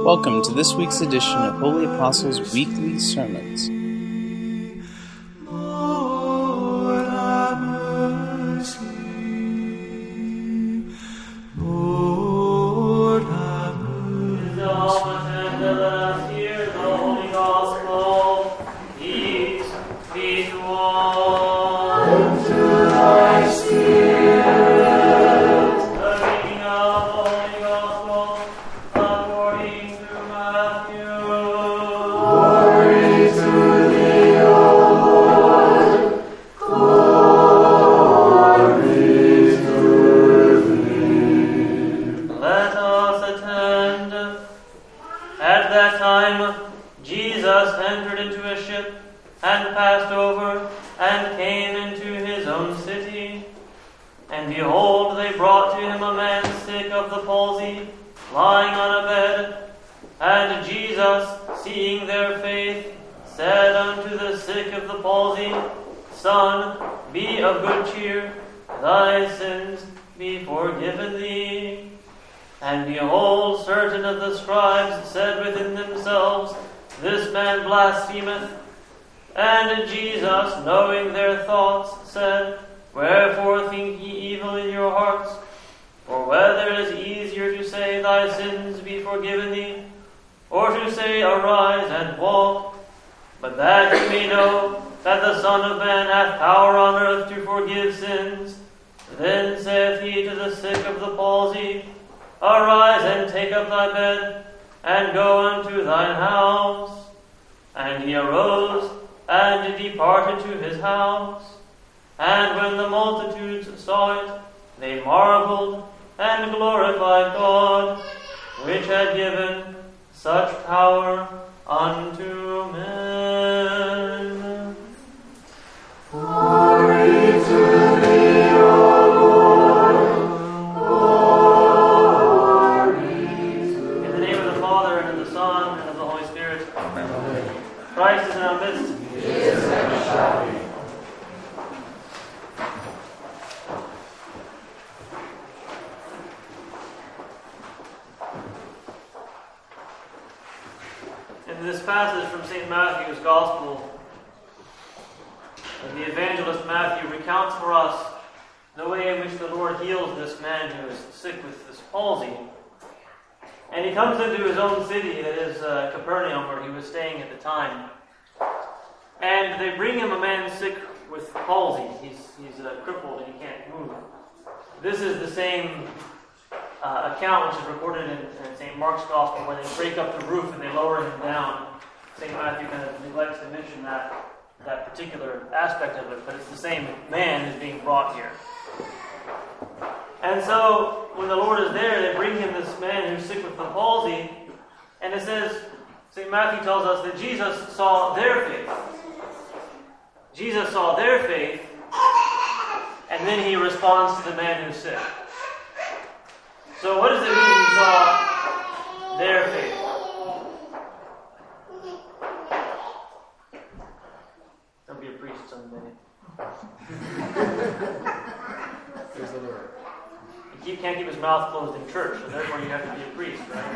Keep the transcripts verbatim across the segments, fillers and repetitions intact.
Welcome to this week's edition of Holy Apostles Weekly Sermons. Lord, have mercy. Lord, have mercy. And let us hear the Holy Gospel. Peace be to all. And to thy spirit. The reading of the Holy Gospel according to Matthew. Glory to thee, O Lord. Glory to thee. Let us attend. At that time, Jesus entered into a ship and passed over and came into his own city. And behold, they brought to him a man sick of the palsy, lying on a bed. And Jesus, seeing their faith, said unto the sick of the palsy, Son, be of good cheer, thy sins be forgiven thee. And behold, certain of the scribes said within themselves, This man blasphemeth. And Jesus, knowing their thoughts, said, Wherefore think ye evil in your hearts? For whether it is easier to say, Thy sins be forgiven thee, or to say, Arise and walk? But that ye may know that the Son of Man hath power on earth to forgive sins. Then saith he to the sick of the palsy, Arise and take up thy bed, and go unto thine house. And he arose, and departed to his house. And when the multitudes saw it, they marveled, and glorified God, which had given such power unto men. Glory to thee, O Lord. Glory to In the name of the Father, and of the Son, and of the Holy Spirit. Amen. Christ is in our midst. He is and shall be. In this passage from Saint Matthew's Gospel, the evangelist Matthew recounts for us the way in which the Lord heals this man who is sick with this palsy. And he comes into his own city, that is uh, Capernaum, where he was staying at the time. And they bring him a man sick with palsy. He's, he's uh, crippled and he can't move. This is the same uh, account which is recorded in, in Saint Mark's Gospel, where they break up the roof and they lower him down. Saint Matthew kind of neglects to mention that, that particular aspect of it, but it's the same man who's being brought here. And so, when the Lord is there, they bring him this man who's sick with the palsy, and it says, Saint Matthew tells us that Jesus saw their faith. Jesus saw their faith, and then he responds to the man who's sick. So what does it mean he saw their faith? Don't be a priest someday. Praise the Lord. He can't keep his mouth closed in church, so therefore you have to be a priest, right?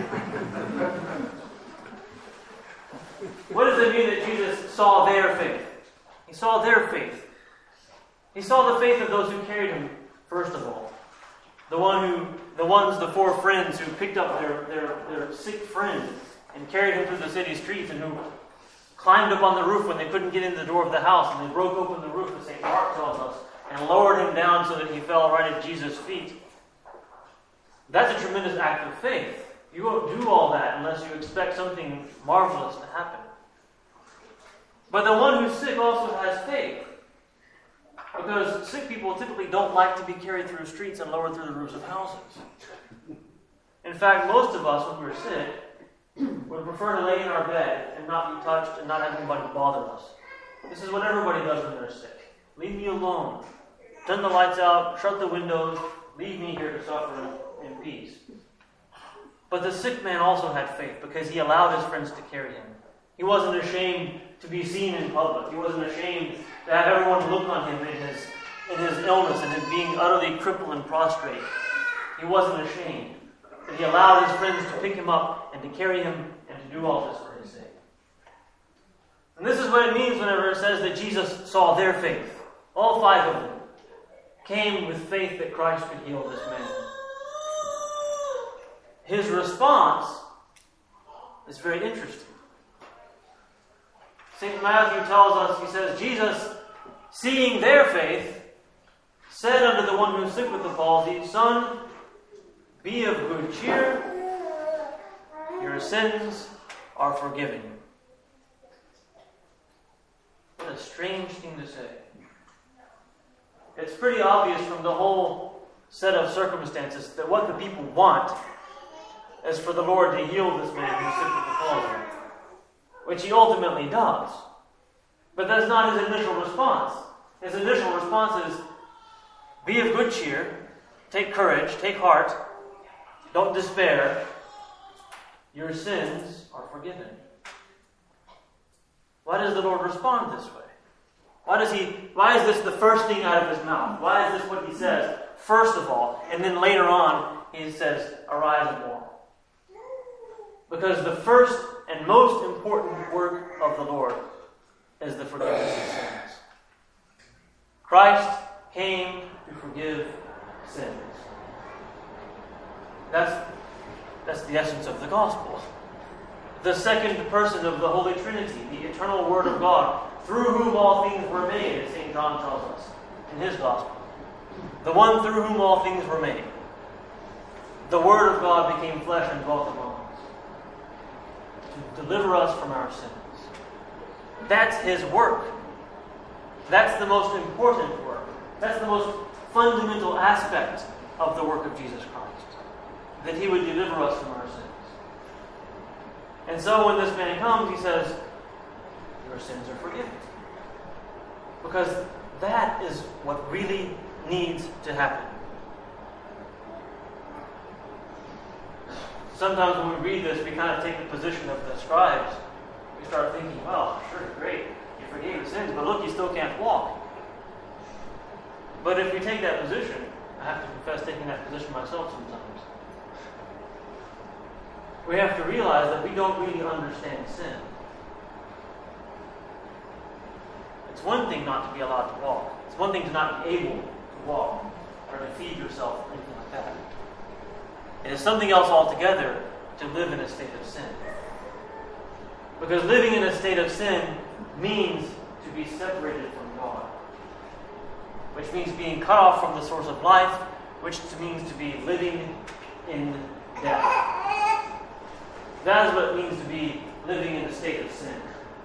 What does it mean that Jesus saw their faith? He saw their faith. He saw the faith of those who carried him, first of all. The one who, the ones, the four friends who picked up their, their, their sick friend and carried him through the city streets, and who climbed up on the roof when they couldn't get in the door of the house, and they broke open the roof, as Saint Mark tells us, and lowered him down so that he fell right at Jesus' feet. That's a tremendous act of faith. You won't do all that unless you expect something marvelous to happen. But the one who's sick also has faith. Because sick people typically don't like to be carried through streets and lowered through the roofs of houses. In fact, most of us, when we're sick, would prefer to lay in our bed and not be touched and not have anybody bother us. This is what everybody does when they're sick. Leave me alone. Turn the lights out, shut the windows, leave me here to suffer in peace. But the sick man also had faith because he allowed his friends to carry him. He wasn't ashamed to be seen in public. He wasn't ashamed to have everyone look on him in his, in his illness and his being utterly crippled and prostrate. He wasn't ashamed. that he allowed his friends to pick him up and to carry him and to do all this for his sake. And this is what it means whenever it says that Jesus saw their faith. All five of them came with faith that Christ could heal this man. His response is very interesting. Saint Matthew tells us, he says, Jesus, seeing their faith, said unto the one who was sick with the palsy, Son, be of good cheer, your sins are forgiven you. What a strange thing to say. It's pretty obvious from the whole set of circumstances that what the people want is for the Lord to heal this man who's sick with the palsy, which he ultimately does. But that's not his initial response. His initial response is, be of good cheer, take courage, take heart, don't despair, your sins are forgiven. Why does the Lord respond this way? Why does he? Why is this the first thing out of his mouth? Why is this what he says first of all, and then later on he says, arise and walk? Because the first and most important work of the Lord is the forgiveness of sins. Christ came to forgive sins. That's, that's the essence of the gospel. The second person of the Holy Trinity, the eternal Word of God, through whom all things were made, as Saint John tells us in his gospel. The one through whom all things were made. The Word of God became flesh and dwelt among us to deliver us from our sins. That's his work. That's the most important work. That's the most fundamental aspect of the work of Jesus Christ. That he would deliver us from our sins. And so when this man comes, he says, your sins are forgiven. Because that is what really needs to happen. Sometimes when we read this, we kind of take the position of the scribes. We start thinking, well, sure, great, you forgave his sins, but look, you still can't walk. But if we take that position, I have to confess taking that position myself sometimes, we have to realize that we don't really understand sin. It's one thing not to be allowed to walk. It's one thing to not be able to walk or to feed yourself or anything like that. It is something else altogether to live in a state of sin. Because living in a state of sin means to be separated from God. Which means being cut off from the source of life, which means to be living in death. That is what it means to be living in a state of sin.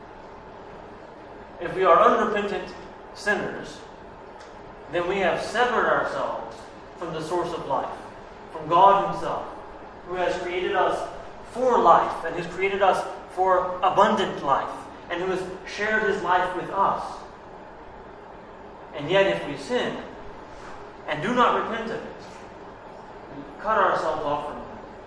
If we are unrepentant sinners, then we have severed ourselves from the source of life, from God himself, who has created us for life, and who's created us for abundant life, and who has shared his life with us. And yet if we sin and do not repent of it, we cut ourselves off from him.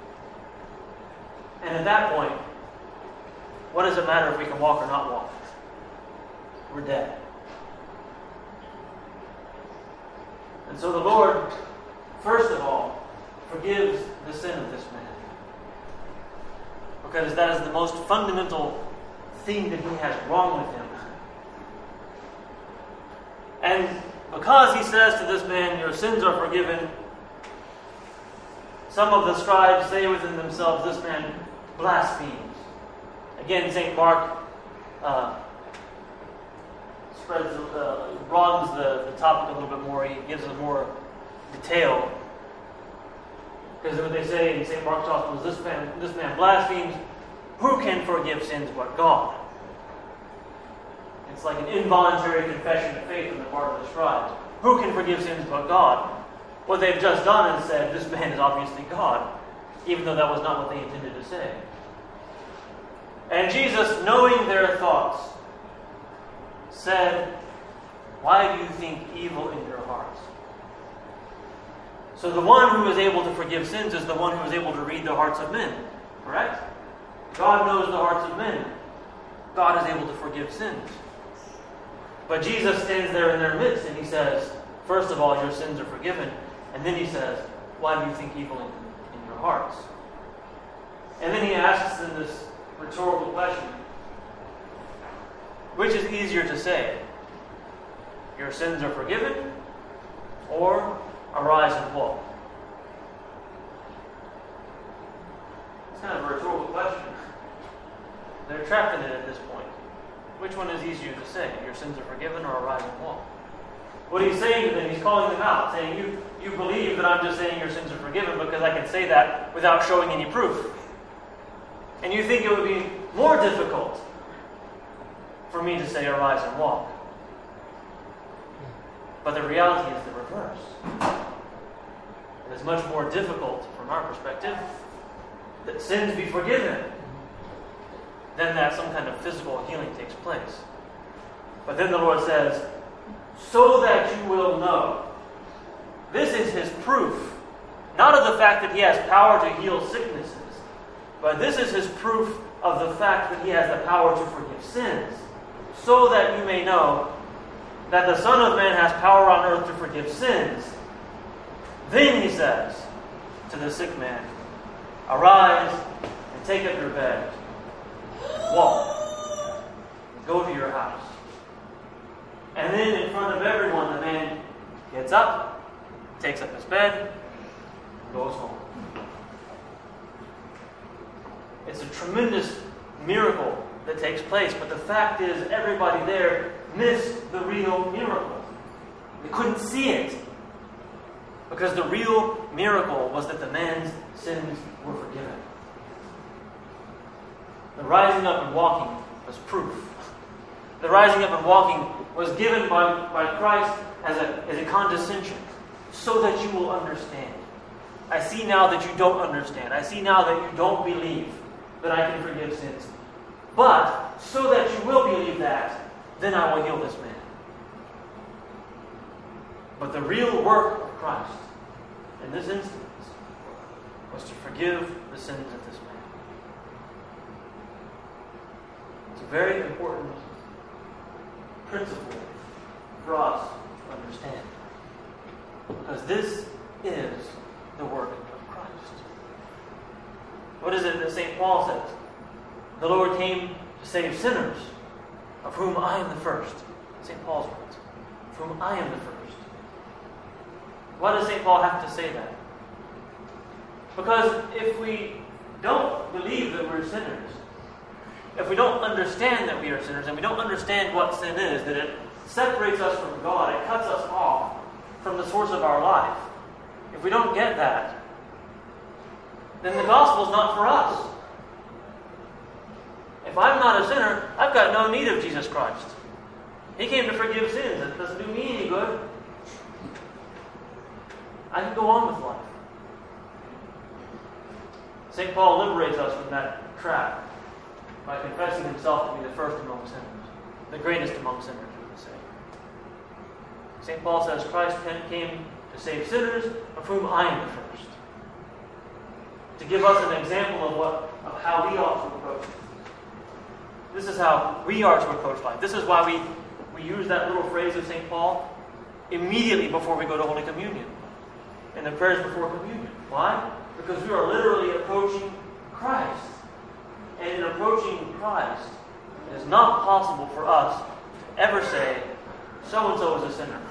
And at that point, what does it matter if we can walk or not walk? We're dead. And so the Lord, first of all, forgives the sin of this man. Because that is the most fundamental thing that he has wrong with him. And because he says to this man, your sins are forgiven, some of the scribes say within themselves, this man blasphemes. Again, Saint Mark uh, spreads, uh, broadens the, the topic a little bit more. He gives us more detail. Because what they say in Saint Mark's Gospel is this man, this man blasphemes. Who can forgive sins but God? It's like an involuntary confession of faith on the part of the scribes. Who can forgive sins but God? What they've just done is said, this man is obviously God, even though that was not what they intended to say. And Jesus, knowing their thoughts, said, why do you think evil in your hearts? So the one who is able to forgive sins is the one who is able to read the hearts of men. Correct? God knows the hearts of men. God is able to forgive sins. But Jesus stands there in their midst and he says, first of all, your sins are forgiven. And then he says, why do you think evil in, in your hearts. And then he asks them this rhetorical question. Which is easier to say? Your sins are forgiven, or arise and walk? It's kind of a rhetorical question. They're trapped in it at this point. Which one is easier to say? Your sins are forgiven, or arise and walk? What he's saying to them, he's calling them out, saying, you, you believe that I'm just saying your sins are forgiven because I can say that without showing any proof. And you think it would be more difficult for me to say arise and walk. But the reality is the reverse. It is much more difficult from our perspective that sins be forgiven than that some kind of physical healing takes place. But then the Lord says, so that you will know. This is his proof. Not of the fact that he has power to heal sicknesses, but this is his proof of the fact that he has the power to forgive sins. So that you may know that the Son of Man has power on earth to forgive sins. Then he says to the sick man, arise and take up your bed. Walk. Go to your house. And then in front of everyone, the man gets up, takes up his bed, and goes home. It's a tremendous miracle that takes place, but the fact is everybody there missed the real miracle. They couldn't see it. Because the real miracle was that the man's sins were forgiven. The rising up and walking was proof. The rising up and walking was given by, by Christ as a, as a condescension, so that you will understand. I see now that you don't understand. I see now that you don't believe that I can forgive sins. But, so that you will believe that, then I will heal this man. But the real work of Christ, in this instance, was to forgive the sins of this man. It's a very important principle for us to understand. Because this is the work of Christ. What is it that Saint Paul says? The Lord came to save sinners, of whom I am the first. Saint Paul's words. Of whom I am the first. Why does Saint Paul have to say that? Because if we don't believe that we're sinners, if we don't understand that we are sinners, and we don't understand what sin is, that it separates us from God, it cuts us off from the source of our life. If we don't get that, then the gospel is not for us. If I'm not a sinner, I've got no need of Jesus Christ. He came to forgive sins. It doesn't do me any good. I can go on with life. Saint Paul liberates us from that trap by confessing himself to be the first among sinners, the greatest among sinners, we would say. Saint Paul says Christ came to save sinners, of whom I am the first. To give us an example of what of how we ought to approach it. This is how we are to approach life. This is why we, we use that little phrase of Saint Paul immediately before we go to Holy Communion. In the prayers before communion. Why? Because we are literally approaching Christ. And in approaching Christ, it is not possible for us to ever say, so-and-so is a sinner.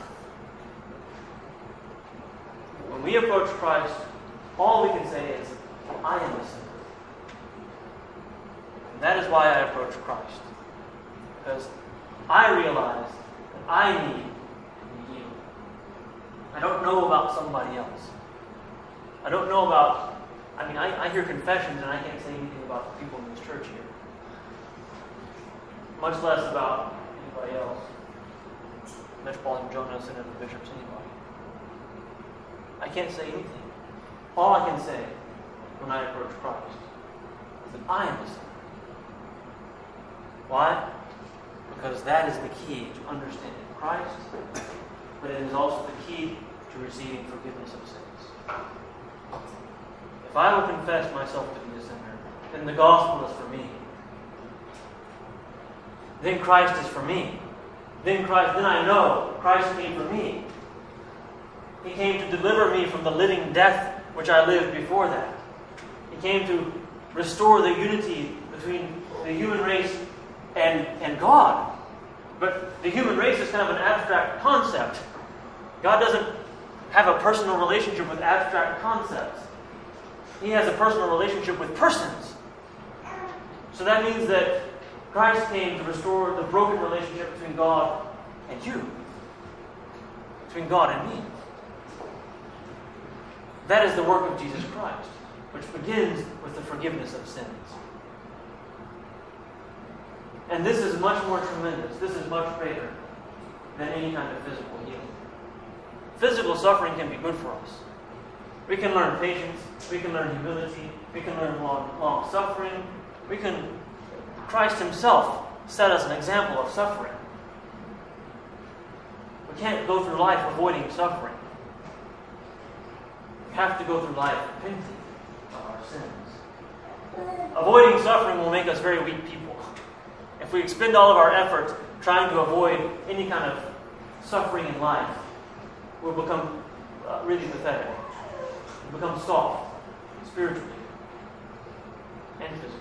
When we approach Christ, all we can say is, I am a sinner. And that is why I approach Christ. Because I realize that I need to be healed. I don't know about somebody else. I don't know about, I mean, I, I hear confessions and I can't say anything about the people in this church here. Much less about anybody else. Metropolitan Jonas and the bishops, anybody. I can't say anything. All I can say when I approach Christ is that I am a sinner. Why? Because that is the key to understanding Christ, but it is also the key to receiving forgiveness of sins. If I will confess myself to be a sinner, then the gospel is for me. Then Christ is for me. Then Christ, then I know Christ came for me. He came to deliver me from the living death which I lived before that. He came to restore the unity between the human race and, and God. But the human race is kind of an abstract concept. God doesn't have a personal relationship with abstract concepts. He has a personal relationship with persons. So that means that Christ came to restore the broken relationship between God and you. Between God and me. That is the work of Jesus Christ, which begins with the forgiveness of sins. And this is much more tremendous. This is much greater than any kind of physical healing. Physical suffering can be good for us. We can learn patience. We can learn humility. We can learn long, long suffering. We can... Christ himself set us an example of suffering. We can't go through life avoiding suffering. We have to go through life repenting of our sins. Avoiding suffering will make us very weak people. If we expend all of our efforts trying to avoid any kind of suffering in life, we'll become uh, really pathetic. We'll become soft, spiritually and physically.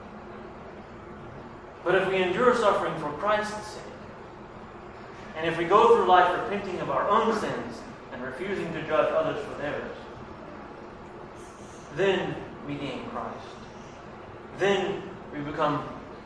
But if we endure suffering for Christ's sake, and if we go through life repenting of our own sins and refusing to judge others for theirs, then we gain Christ. Then we become,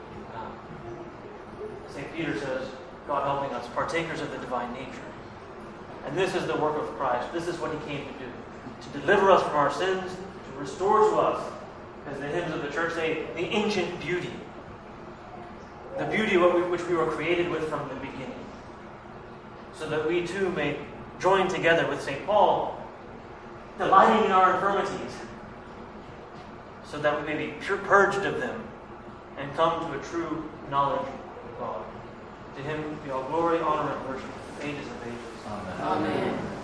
uh, Saint Peter says, God helping us, partakers of the divine nature. And this is the work of Christ. This is what he came to do. To deliver us from our sins, to restore to us, as the hymns of the church say, the ancient beauty. The beauty which we were created with from the beginning. So that we too may join together with Saint Paul, delighting in our infirmities, so that we may be pure, purged of them and come to a true knowledge of God. To him be all glory, honor, and worship, ages of ages. Amen. Amen.